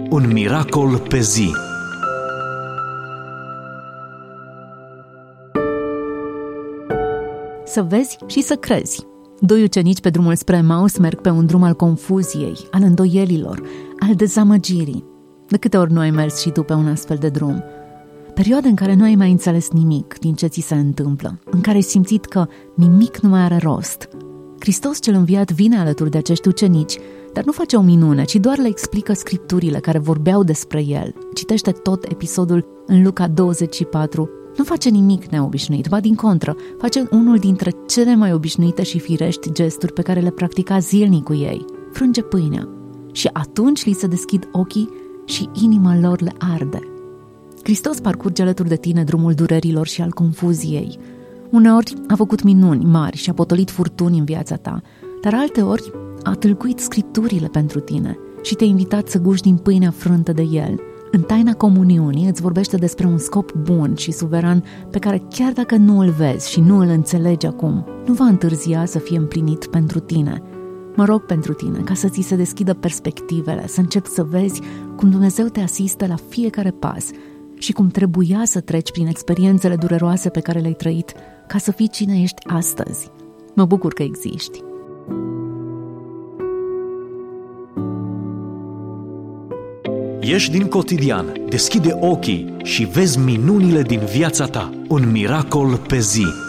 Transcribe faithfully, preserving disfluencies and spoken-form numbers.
Un miracol pe zi. Să vezi și să crezi. Doi ucenici pe drumul spre Emaus merg pe un drum al confuziei, al îndoielilor, al dezamăgirii. De câte ori nu ai mers și tu pe un astfel de drum? Perioade în care nu ai mai înțeles nimic din ce ți se întâmplă, în care ai simțit că nimic nu mai are rost. Hristos cel înviat vine alături de acești ucenici, dar nu face o minune, ci doar le explică scripturile care vorbeau despre el. Citește tot episodul în Luca douăzeci și patru. Nu face nimic neobișnuit, ba din contră, face unul dintre cele mai obișnuite și firești gesturi pe care le practica zilnic cu ei. Frânge pâinea. Și atunci li se deschid ochii și inima lor le arde. Hristos parcurge alături de tine drumul durerilor și al confuziei. Uneori a făcut minuni mari și a potolit furtuni în viața ta, dar alteori a tâlcuit scripturile pentru tine și te-a invitat să guști din pâinea frântă de el. În taina comuniunii îți vorbește despre un scop bun și suveran pe care, chiar dacă nu îl vezi și nu îl înțelegi acum, nu va întârzia să fie împlinit pentru tine. Mă rog pentru tine ca să ți se deschidă perspectivele, să începi să vezi cum Dumnezeu te asistă la fiecare pas și cum trebuia să treci prin experiențele dureroase pe care le-ai trăit ca să fii cine ești astăzi. Mă bucur că existi. Ieși din cotidian, deschide ochii și vezi minunile din viața ta. Un miracol pe zi.